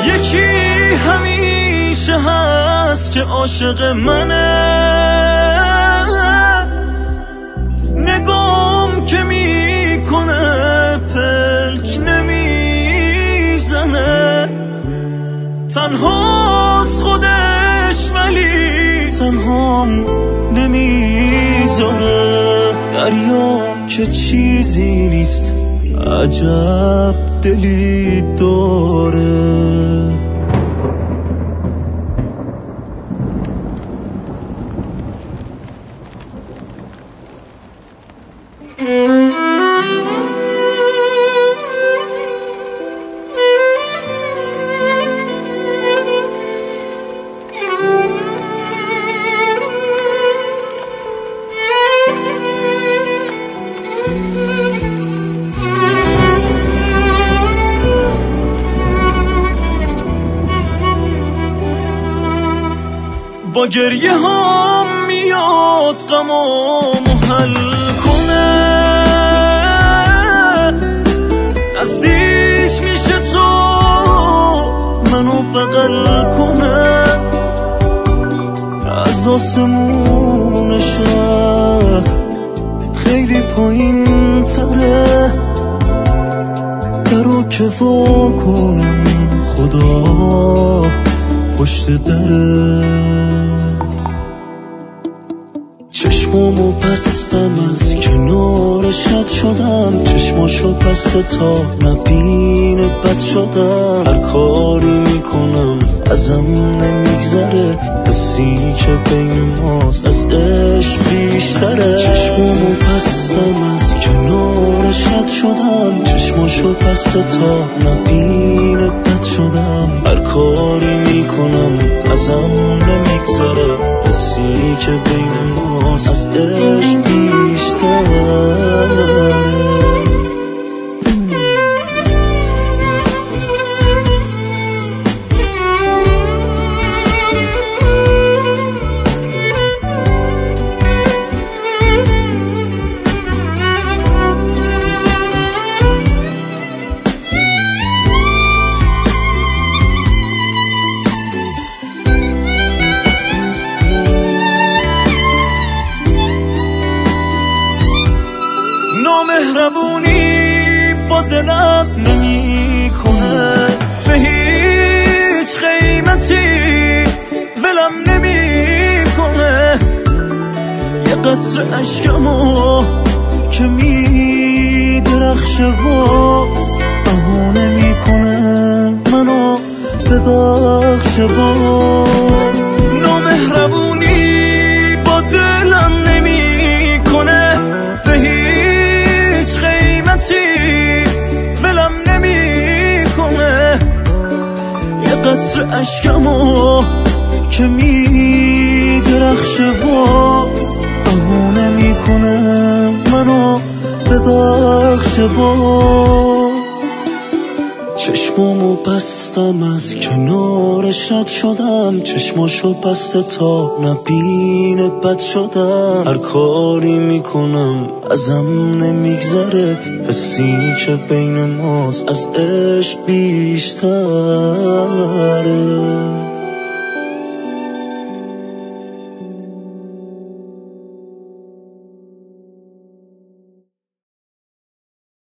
یکی همیشه هست که عاشق منه، نگام که میکنه پلک نمیزنه، تنهاست خودش ولی تنهام نمیذاره. دریا که چیزی نیست عجب دلی داره. با گریه هم میاد غمامو حل کنه، نزدیک میشه تو منو بغل کنه، از آسمون شهر خیلی پایین تره، درو که وا کنم خدا پشت دره. چشمامو بستم از کنارش رد شدم، چشماشو بسته تا نبینه بد شدم، هر کاری میکنم ازم نمیگذره، حسی که بین ماست از عشق بیشتره. چشمامو بستم از کنارش رد شدم، چشماشو بسته تا نبینه بد شدم، هر کاری میکنم ازم نمیگذره، حسی که بین ماست از عشق بیشتره. نامهربونی با دلم نمی کنه، به هیچ قیمتی ولم نمی کنه، یه قطره اشکمو که می درخشه باز بهونه می کنه، منو ببخشه باز. نامهربونی با دلم نمی کنه، به هیچ قیمتی ولم نمی کنه، یه قطره اشکمو که می درخشه باز بهونه می کنه، منو ببخشه باز. چشمامو بستم از کنارش رد شدم، چشماشو بسته تا نبینه بد شدم، هر کاری میکنم ازم نمیگذره، حسی که بین ماست از عشق بیشتره.